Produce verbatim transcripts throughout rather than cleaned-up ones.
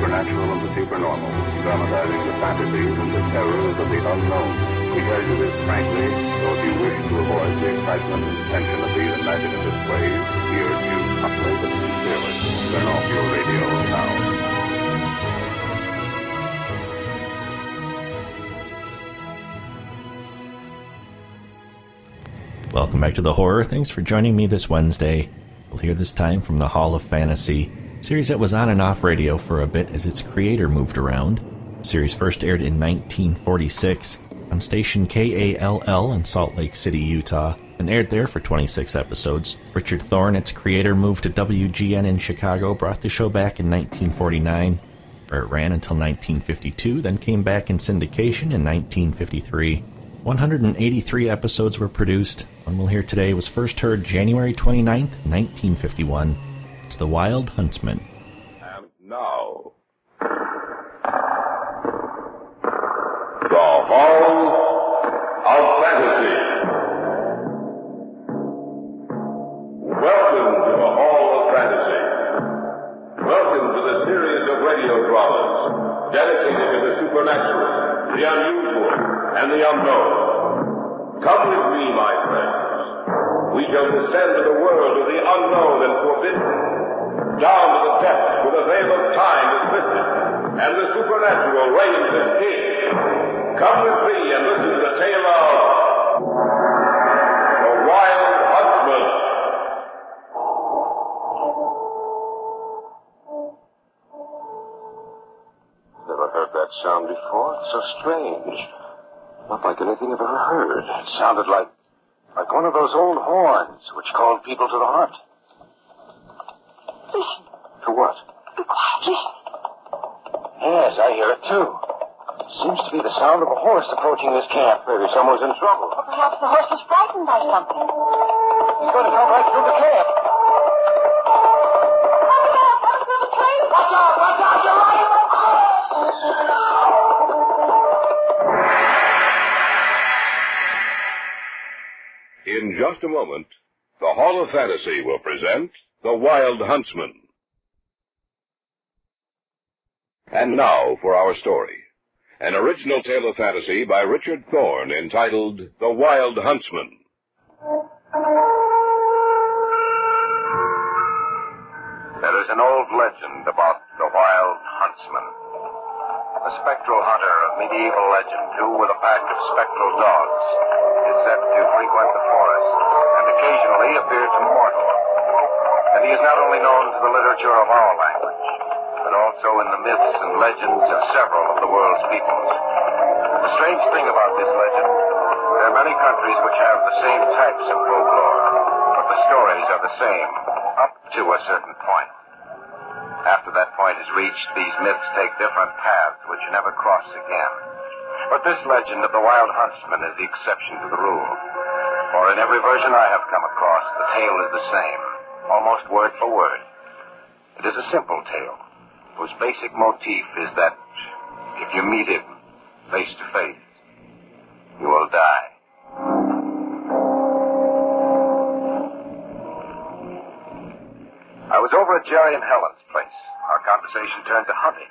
supernatural and the supernormal, dramatizing the fantasies and the terrors of the unknown. We tell you this frankly, so if you wish to avoid the excitement and tension of these imaginative plays, we urge you humbly but sincerely, turn off your radio now. Welcome back to The Horror. Thanks for joining me this Wednesday. We'll hear this time from the Hall of Fantasy, a series that was on and off radio for a bit as its creator moved around. The series first aired in nineteen forty-six on station K A L L in Salt Lake City, Utah, and aired there for twenty-six episodes. Richard Thorne, its creator, moved to W G N in Chicago, brought the show back in nineteen forty-nine, where it ran until nineteen fifty-two, then came back in syndication in nineteen fifty-three. one hundred eighty-three episodes were produced. One we'll hear today was first heard January twenty-ninth, nineteen fifty-one. It's The Wild Huntsman. And now, The Hall of Fantasy. Welcome to the Hall of Fantasy. Welcome to the series of radio dramas dedicated to the supernatural, the unusual, and the unknown. Come with me, my friends. We shall descend to the world of the unknown and forbidden, down to the depths where the veil of time is lifted, and the supernatural reigns as king. Come with me and listen to the tale of The Wild Huntsman. Never heard that sound before. It's so strange. Not like anything I've ever heard. It sounded like like one of those old horns which called people to the hunt. Listen. To what? Be quiet. Listen. Yes, I hear it too. Seems to be the sound of a horse approaching this camp. Maybe someone's in trouble. Or perhaps the horse was frightened by something. He's going to come right through the camp. Watch out! Watch out! You're right! In just a moment, the Hall of Fantasy will present The Wild Huntsman. And now for our story. An original tale of fantasy by Richard Thorne entitled The Wild Huntsman. There is an old legend about the Wild Huntsman. A spectral hunter of medieval legend who, with a pack of spectral dogs, is said to frequent the forest and occasionally appear to mortals. And he is not only known to the literature of our language, but also in the myths and legends of several of the world's peoples. The strange thing about this legend, there are many countries which have the same types of folklore, but the stories are the same, up to a certain point. After that point is reached, these myths take different paths which never cross again. But this legend of the Wild Huntsman is the exception to the rule. For in every version I have come across, the tale is the same, almost word for word. It is a simple tale, whose basic motif is that if you meet him face to face, you will die. I was over at Jerry and Helen's place. Our conversation turned to hunting.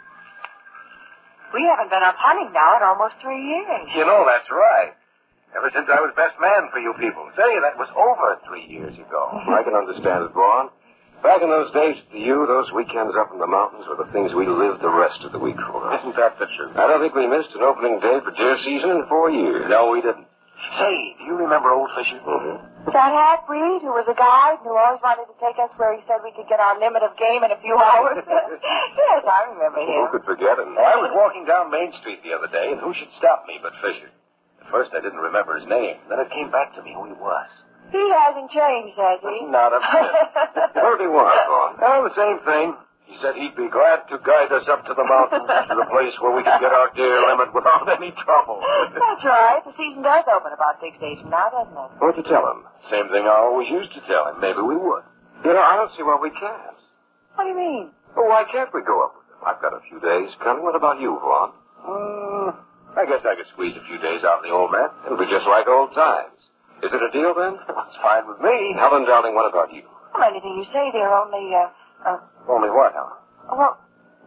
We haven't been up hunting now in almost three years. You know, that's right. Ever since I was best man for you people. Say, that was over three years ago. I can understand it, Vaughn. Back in those days, to you, those weekends up in the mountains were the things we lived the rest of the week for. Isn't that the truth? I don't think we missed an opening day for deer season in four years. No, we didn't. Say, do you remember old Fisher? Mm-hmm. That half-breed who was a guide and who always wanted to take us where he said we could get our limit of game in a few hours? Yes, I remember him. Who could forget him? I was walking down Main Street the other day, and who should stop me but Fisher? At first, I didn't remember his name. Then it came back to me who he was. He hasn't changed, has he? Not a bit. What did he want, Vaughn? Oh, the same thing. He said he'd be glad to guide us up to the mountains, to the place where we could get our deer limit without any trouble. That's right. The season does open about six days from now, doesn't it? What'd you tell him? Same thing I always used to tell him. Maybe we would. You know, I don't see why we can't. What do you mean? Well, why can't we go up with him? I've got a few days coming. What about you, Vaughn? Hmm, I guess I could squeeze a few days out of the old man. It'll be just like old times. Is it a deal, then? It's fine with me. Helen, darling, what about you? Well, anything you say, dear, only, uh, uh... Only what, Helen? Well,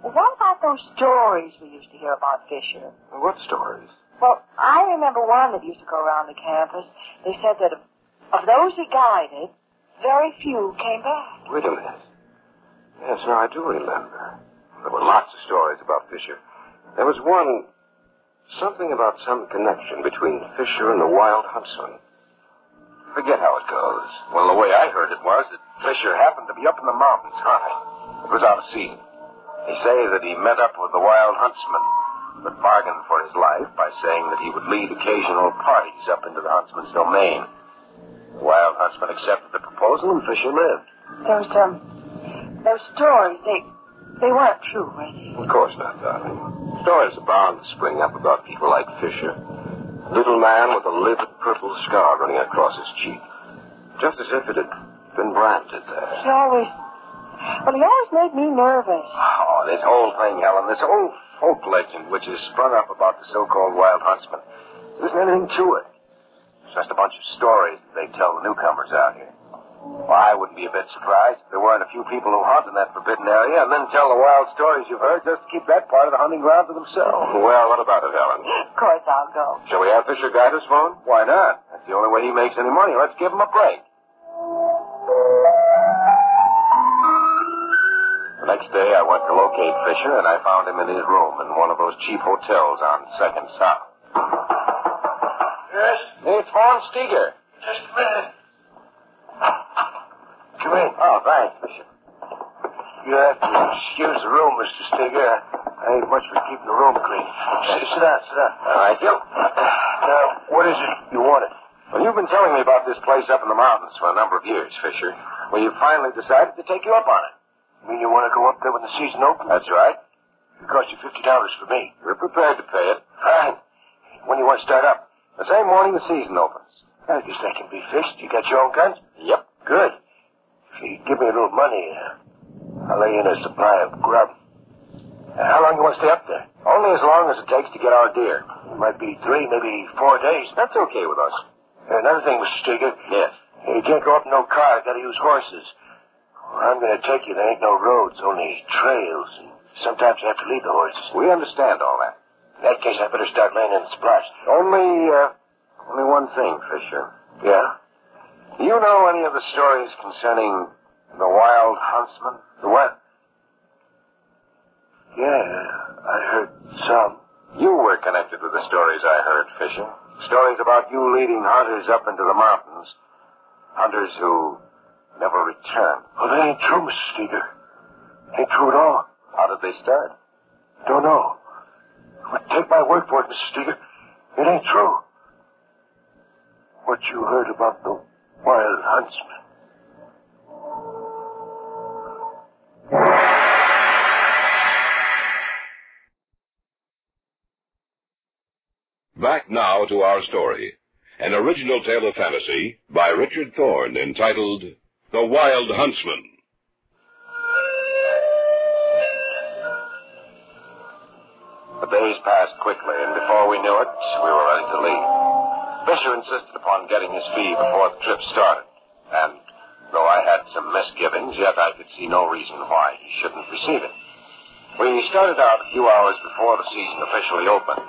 what about those stories we used to hear about Fisher? What stories? Well, I remember one that used to go around the campus. They said that of, of those he guided, very few came back. Wait a minute. Yes, now I do remember. There were lots of stories about Fisher. There was one, something about some connection between Fisher and the Wild Huntsman. Forget how it goes. Well, the way I heard it was that Fisher happened to be up in the mountains hunting. It was out of season. They say that he met up with the Wild Huntsman, but bargained for his life by saying that he would lead occasional parties up into the huntsman's domain. The Wild Huntsman accepted the proposal, and Fisher lived. Those, um, those stories, they, they weren't true, were they? Of course not, darling. Stories are bound to spring up about people like Fisher. A little man with a livid purple scar running across his cheek. Just as if it had been branded there. He always, well, he always made me nervous. Oh, this whole thing, Helen, this whole folk legend which has sprung up about the so-called Wild Huntsman, there isn't anything to it. It's just a bunch of stories that they tell the newcomers out here. Well, I wouldn't be a bit surprised if there weren't a few people who hunt in that forbidden area and then tell the wild stories you've heard just to keep that part of the hunting ground to themselves. Well, what about it, Helen? Of course I'll go. Shall we have Fisher guide us, Vaughn? Why not? That's the only way he makes any money. Let's give him a break. The next day, I went to locate Fisher, and I found him in his room in one of those cheap hotels on second South. Yes? Hey, it's Vaughn Steger. Just a minute. Come in. Oh, thanks, Fisher. You have to excuse the room, Mister Steger. I ain't much for keeping the room clean. Sit, sit down, sit down. All right, you. Now, what is it you wanted? Well, you've been telling me about this place up in the mountains for a number of years, Fisher. Well, you've finally decided to take you up on it. You mean you want to go up there when the season opens? That's right. It cost you fifty dollars for me. We're prepared to pay it. Fine. When you want to start up? The same morning the season opens. I guess that can be fixed. You got your own guns? Yep. Good. If you give me a little money, uh, I'll lay in a supply of grub. Uh, how long you want to stay up there? Only as long as it takes to get our deer. It might be three, maybe four days. That's okay with us. Uh, another thing, Mister Steger. Yes. You can't go up in no car. You got to use horses. Where I'm going to take you, there ain't no roads, only trails. And sometimes you have to lead the horses. We understand all that. In that case, I better start laying in the supplies. Only, uh, only one thing, Fisher. Yeah? Do you know any of the stories concerning the Wild Huntsman? The what? Yeah, I heard some. You were connected with the stories I heard, Fisher. Stories about you leading hunters up into the mountains. Hunters who never return. Well, that ain't true, Mister Steger. Ain't true at all. How did they start? Don't know. But take my word for it, Mister Steger. It ain't true. What you heard about the Wild Huntsman. Back now to our story. An original tale of fantasy by Richard Thorne entitled The Wild Huntsman. The days passed quickly, and before we knew it, we were ready to leave. Fisher insisted upon getting his fee before the trip started, and though I had some misgivings, yet I could see no reason why he shouldn't receive it. We started out a few hours before the season officially opened.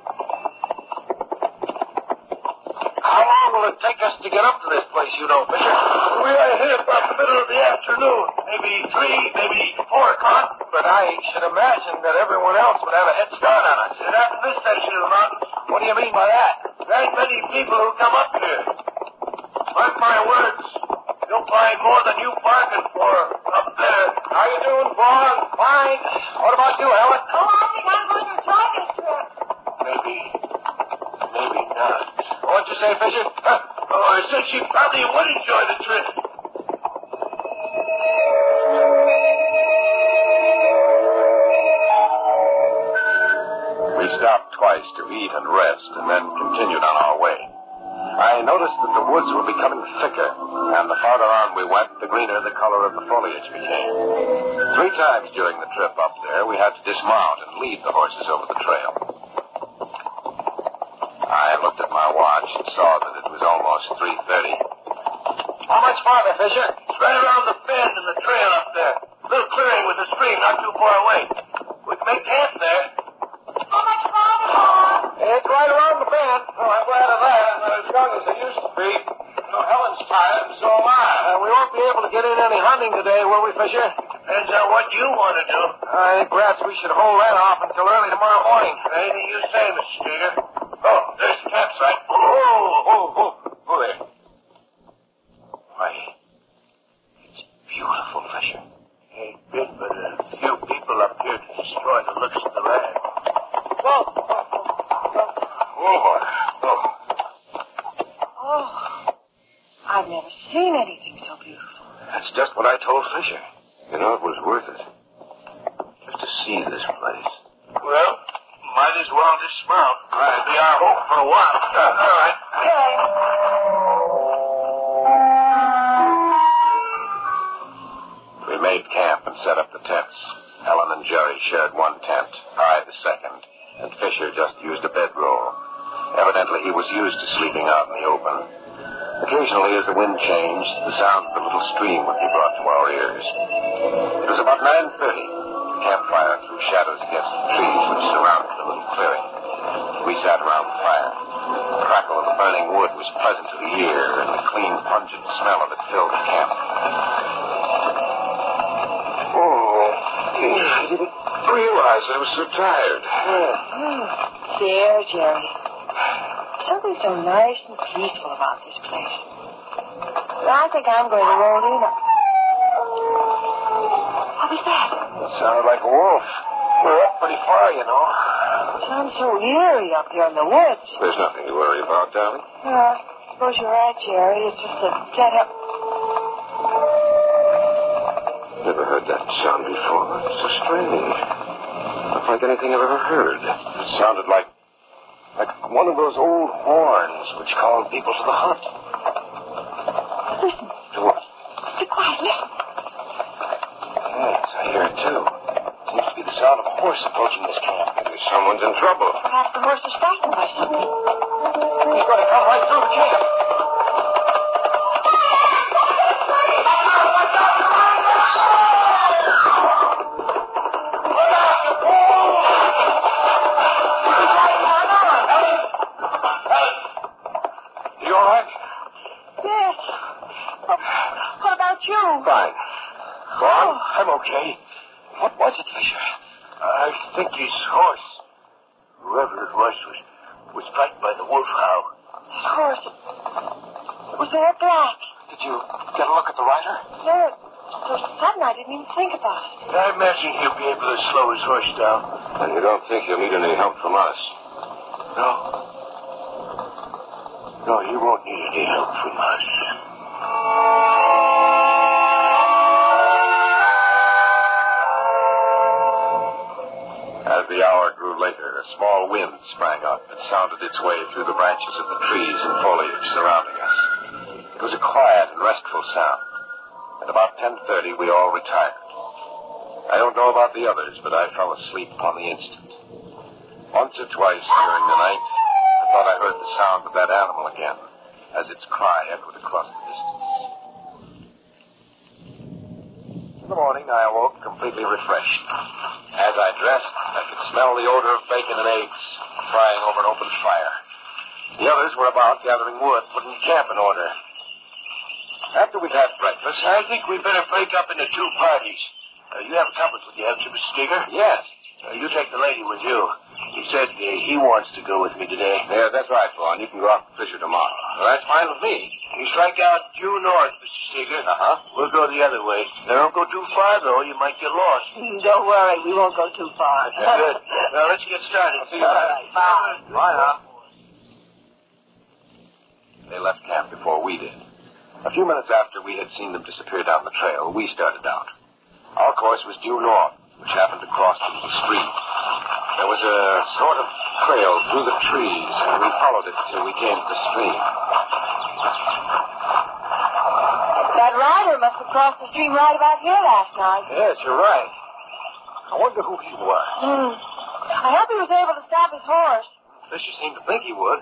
How long will it take us to get up to this place, you know, Fisher? We are here about the middle of the afternoon. Maybe three, maybe four o'clock. But I should imagine that everyone else would have a head start on us. And after this section of the mountains, What do you mean by that? there ain't many people who come up here. Mark my words, you'll find more than you bargained for up there. How you doing, Vaughn? Fine. What about you, Helen? Oh, I think I'm going to try this trip. Maybe, maybe not. What'd you say, Fisher? Huh? Oh, I said she probably would enjoy the trip. We stopped twice to eat and rest, and then continued on our way. I noticed that the woods were becoming thicker, and the farther on we went, the greener the color of the foliage became. Three times during the trip up there, we had to dismount and lead the horses over the trail. I looked at my watch and saw that it was almost three thirty. How much farther, Fisher? It's right around the bend in the trail up there. A little clearing with the stream not too far away. won't be able to get in any hunting today, will we, Fisher? Depends on what you want to do. I think perhaps we should hold that off until early tomorrow morning. Anything you say, Mister Steger. Oh, there's the campsite. Oh, oh, oh, oh, there. Why, it's beautiful, Fisher. Ain't been but a few people up here to destroy the looks of the land. Whoa. Oh, boy. Oh. Oh, I've never seen anything so beautiful. That's just what I told Fisher. You know, it was worth it. Just to see this place. Well, might as well dismount. That'll be our hope for a while. Uh, all right. Okay. We made camp and set up the tents. Helen and Jerry shared one tent, I the second, and Fisher just used a bedroll. Evidently, he was used to sleeping out in the open. Occasionally, as the wind changed, the sound of the little stream would be brought to our ears. It was about nine thirty. The campfire threw shadows against the trees which surrounded the little clearing. We sat around the fire. The crackle of the burning wood was pleasant to the ear, and the clean, pungent smell of it filled the camp. Oh, I didn't realize I was so tired. Mm. There, Jerry. Something so nice and peaceful about this place. I think I'm going to roll in. What was that? It sounded like a wolf. We're up pretty far, you know. It sounds so eerie up here in the woods. There's nothing to worry about, darling. Yeah, I suppose you're right, Jerry. It's just a get up. Never heard that sound before. It's so strange. Not like anything I've ever heard. It sounded like like one of those old horns which called people to the hunt. Listen. To what? Be quiet. Listen. Yes, I hear it too. It seems to be the sound of a horse approaching this camp. Maybe someone's in trouble. Perhaps the horse is frightened by something. He's going to come right through the camp. Fine. Go on. Oh, I'm okay. What was it, Fisher? I think his horse, whoever it was, was, was frightened by the wolf howl. This horse. Was there black? Did you get a look at the rider? No, so sudden I didn't even think about it. I imagine he'll be able to slow his horse down. And you don't think he'll need any help from us? No. No, he won't need any help from us. As the hour grew later, a small wind sprang up and sounded its way through the branches of the trees and foliage surrounding us. It was a quiet and restful sound. At about ten thirty, we all retired. I don't know about the others, but I fell asleep upon the instant. Once or twice during the night, I thought I heard the sound of that animal again, as its cry echoed across the distance. In the morning, I awoke completely refreshed. As I dressed, I could smell the odor of bacon and eggs frying over an open fire. The others were about gathering wood, putting camp in order. After we'd had breakfast, I think we better break up into two parties. Uh, you have a compass with you, haven't you, Mister Steger? yes. Uh, you take the lady with you. He said uh, he wants to go with me today. Yeah, that's right, Vaughn. You can go out with Fisher tomorrow. Well, that's fine with me. You strike out due north, Mister Steger. Uh-huh. We'll go the other way. Now, don't go too far, though. You might get lost. Don't worry, we won't go too far. Good. Now, let's get started. See you later. Bye. Bye, huh? They left camp before we did. A few minutes after we had seen them disappear down the trail, we started out. Our course was due north, which happened to cross the little stream. There was a sort of trail through the trees, and we followed it till we came to the stream. That rider must have crossed the stream right about here last night. Yes, you're right. I wonder who he was. Hmm. I hope he was able to stop his horse. Fisher seemed to think he would.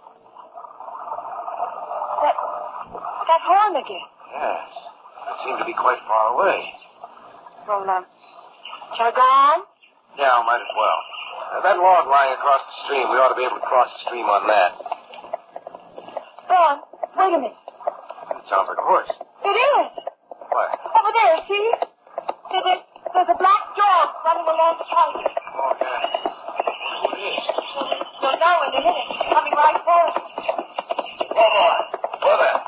That, that horn again. Yes. It seemed to be quite far away. Well, um, shall I go on? Yeah, might as well. Uh, that log lying across the stream, we ought to be able to cross the stream on that. Go on. Wait a minute. It sounds like a horse. It is. What? Over there, see? There's a, there's a black dog running along the track. Oh, yeah. Who it is? Don't know in a minute. Coming right for us. Oh, boy. Who there?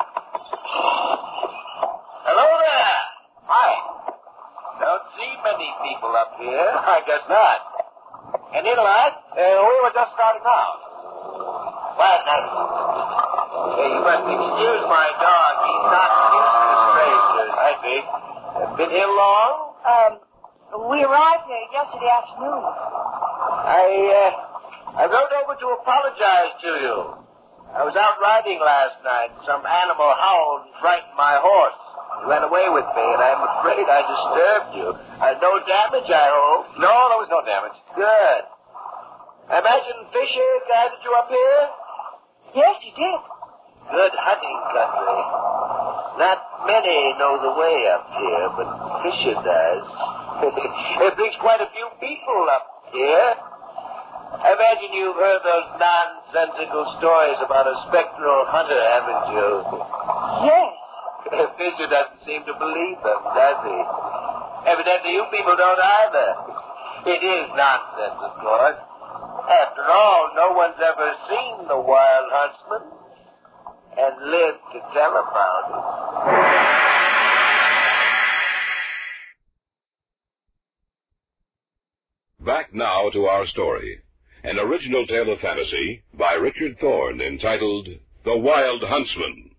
Hello there. Hi. Don't see many people up here. I guess not. Any light? Uh, we were just starting out. Well, now, hey, you must excuse my dog. He's not used to strangers. I see. Been here long? Um, we arrived here yesterday afternoon. I, uh, I rode over to apologize to you. I was out riding last night. Some animal howled and frightened my horse. He ran away with me, and I'm afraid I disturbed you. Uh, no damage, I hope? No, there was no damage. Good. I imagine Fisher guided you up here? Yes, he did. Good hunting country. Not many know the way up here, but Fisher does. It brings quite a few people up here. I imagine you've heard those nonsensical stories about a spectral hunter, haven't you? Yes. Fisher doesn't seem to believe them, does he? Evidently you people don't either. It is nonsense, of course. After all, no one's ever seen the wild huntsman and lived to tell about it. Back now to our story. An original tale of fantasy by Richard Thorne entitled The Wild Huntsman.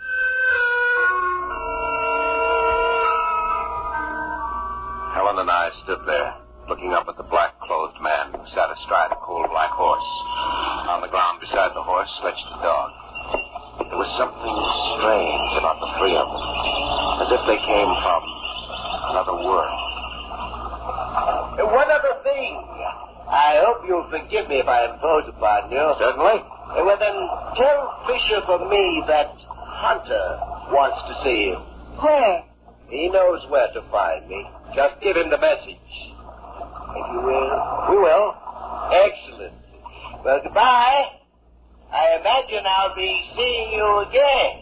Helen and I stood there, looking up at the black-clothed man who sat astride a coal black horse. On the ground beside the horse stretched a dog. There was something strange about the three of them, as if they came from another world. One other thing. I hope you'll forgive me if I impose upon you. Certainly. Well, then, tell Fisher for me that Hunter wants to see him. Where? He knows where to find me. Just give him the message. If you will. We will. Excellent. Well, goodbye. I imagine I'll be seeing you again.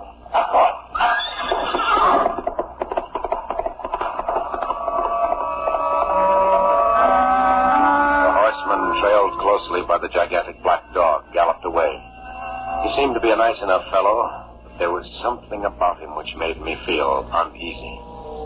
The horseman, trailed closely by the gigantic black dog, galloped away. He seemed to be a nice enough fellow, but there was something about him which made me feel uneasy.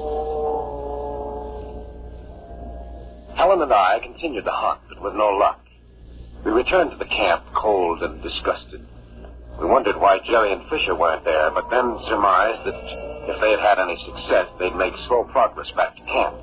Helen and I continued the hunt, but with no luck. We returned to the camp, cold and disgusted. We wondered why Jerry and Fisher weren't there, but then surmised that if they had had any success, they'd make slow progress back to camp.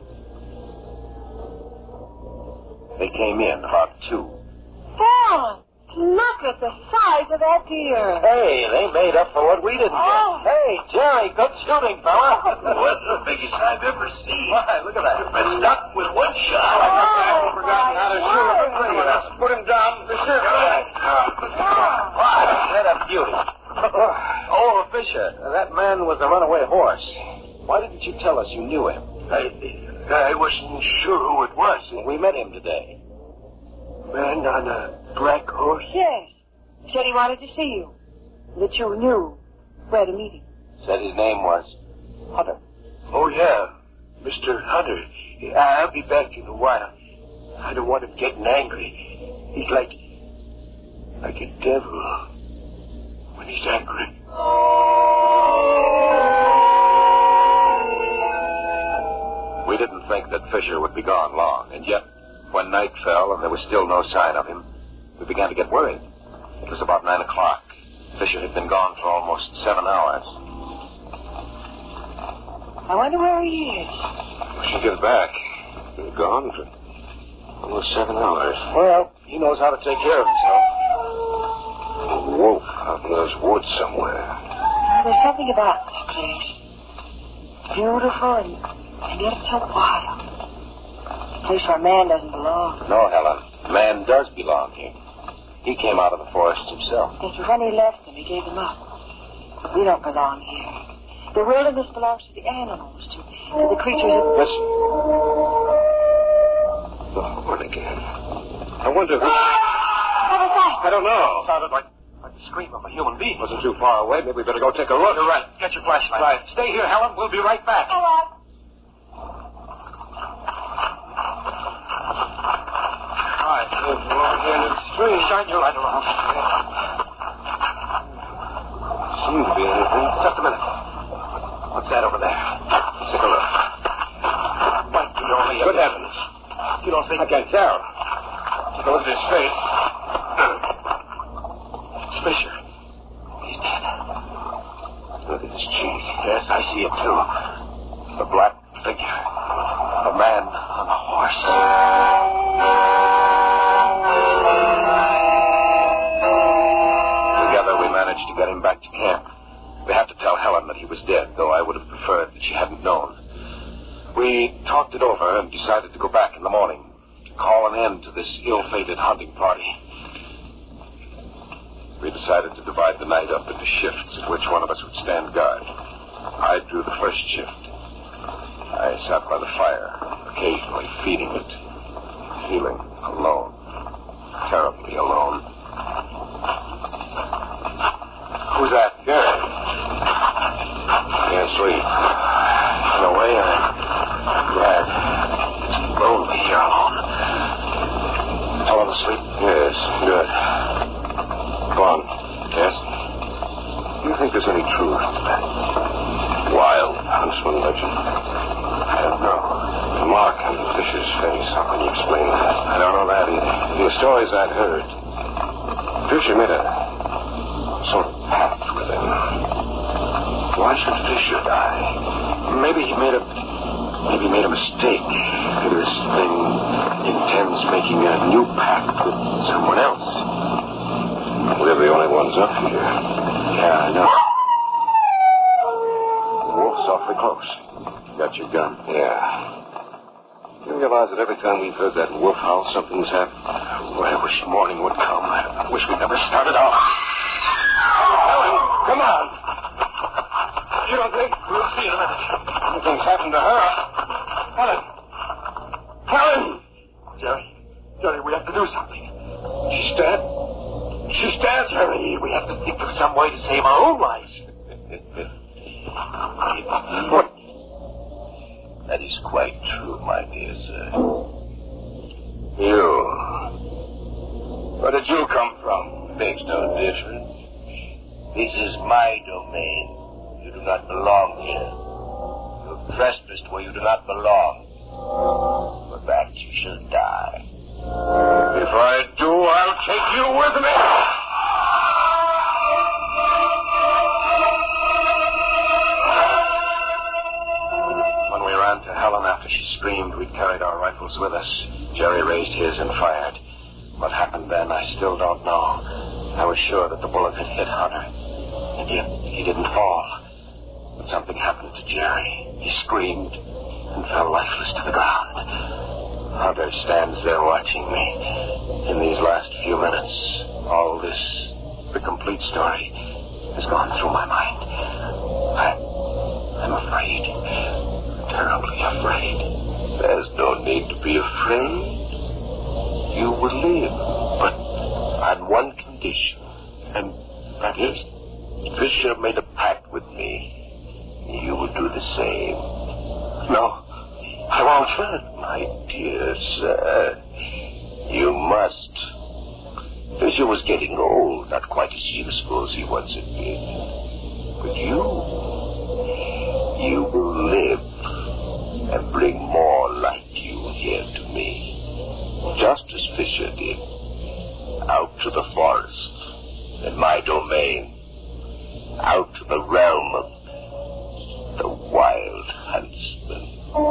They came in, hard two. Dad, look at the size of that deer. Hey, they made up for what we didn't Oh. get. Hey, Jerry, good shooting, fella. What's the biggest I've ever seen? Why, look at that. You've been stuck with one shot. I guess I Oh, haven't forgotten how to shoot a my three. Let's put him down. Fisher. Why, what a beauty. Oh, Fisher, that man was the runaway horse. Why didn't you tell us you knew him? I, I wasn't sure who it was. We met him today. Man on a black horse? Yes. Said he wanted to see you. That you knew where to meet him. Said his name was Hunter. Oh, yeah. Mister Hunter. I'll be back in a while. I don't want him getting angry. He's like... like a devil when he's angry. We didn't think that Fisher would be gone long, and yet, when night fell and there was still no sign of him, we began to get worried. It was about nine o'clock. Fisher had been gone for almost seven hours. I wonder where he is. We should get back. He's gone for almost seven hours. Well, he knows how to take care of himself. A wolf out in those woods somewhere. There's something about this place. Beautiful and, and yet so wild. A place where a man doesn't belong. No, Helen. Man does belong here. He came out of the forest himself. Yes, but when he left them, he gave them up. We don't belong here. The wilderness belongs to the animals, to, to the creatures of... Listen. The horn again. I wonder who... What was that? I don't know. Sounded like, like the scream of a human being. Wasn't too far away. Maybe we better go take a look. You're right. Get your flashlight. Right. Stay here, Helen. We'll be right back. Hello. All right. We'll go over here to the street. Shine your light around. Seems to be anything. Just a minute. What's that over there? Take a look. Might be only a... Good heavens. You don't think... I can't tell. Take a look at his face. It's Fisher. He's dead. Look at his cheek. Yes, I see it too. The black figure. A man on a horse. Together we managed to get him back to camp. We had to tell Helen that he was dead, though I would have preferred that she hadn't known. We talked it over and decided to go back in the morning to call an end to this ill-fated hunting party. We decided to divide the night up into shifts at which one of us would stand guard. I drew the first shift. I sat by the fire, occasionally feeding it, feeling alone, terribly alone. Who's that? Gary. Can't sleep. In a way, I'm glad. It's lonely here alone. Helen asleep? Yes, good. Vaughn. Yes? Do you think there's any truth to that wild huntsman legend? I don't know. The mark on Fisher's face. How can you explain that? I don't know that either. The stories I'd heard, Fisher made a sort of pact with him. Why should Fisher die? Maybe he made a... Maybe he made a mistake. Maybe this thing intends making a new pact with someone else. We're the only ones up here. Yeah, I know. The wolf's awfully close. Got your gun? Yeah. You realize that every time we've heard that wolf howl, something's happened? Boy, I wish morning would come. I wish we'd never started off. Helen, come on! You don't think? We'll see in a minute. Something's happened to her. Helen! Helen! Jerry, Jerry, we have to do something. She's dead. She's dead, Jerry. We have to think of some way to save our own lives. What? That is quite true, my dear sir. You. Where did you come from? Makes no difference. This is my domain. You do not belong here. You have trespassed where you do not belong. For that you shall die. If I do, I'll take you with me. When we ran to Helen after she screamed, we'd carried our rifles with us. Jerry raised his and fired. What happened then, I still don't know. I was sure that the bullet had hit Hunter. And yet, he didn't fall. But something happened to Jerry. He screamed and fell lifeless to the ground. Hunter stands there watching me. In these last few minutes, all this, the complete story, has gone through my mind. I, I'm afraid. Terribly afraid. There's no need to be afraid. You will live, but on one condition. And that is? Fisher made a pact with me. You will do the same. No, I won't. My dear sir, you must. Fisher was getting old, not quite as useful as he once had been. But you, you will live and bring more like you here to me. Just as Fisher did. Out to the forest and my domain. Out to the realm of the wild huntsman.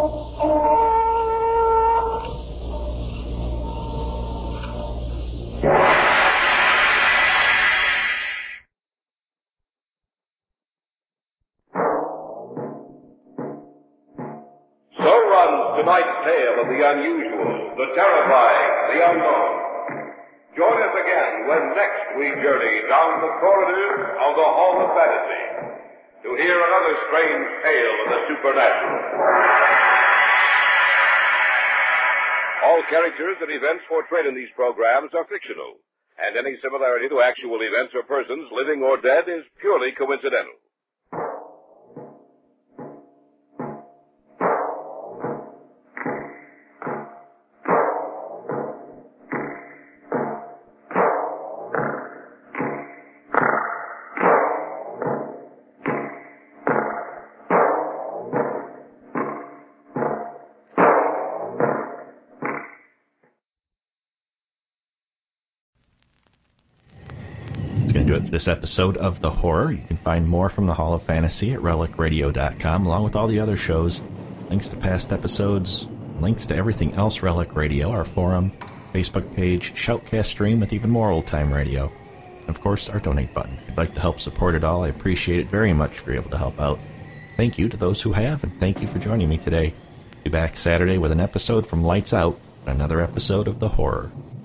So runs tonight's tale of the unusual, the terrifying, the unknown. Join us again when next we journey down the corridors of the Hall of Fantasy to hear another strange tale of the supernatural. All characters and events portrayed in these programs are fictional. and any similarity to actual events or persons, living or dead, is purely coincidental. Going to do it for this episode of The Horror. You can find more from the Hall of Fantasy at relic radio dot com, along with all the other shows, links to past episodes, links to everything else Relic Radio, our forum, Facebook page, Shoutcast stream with even more old-time radio, and of course our donate button. If you'd like to help support it all, I appreciate it very much if you're able to help out. Thank you to those who have, and thank you for joining me today. Be back Saturday with an episode from Lights Out, and another episode of The Horror.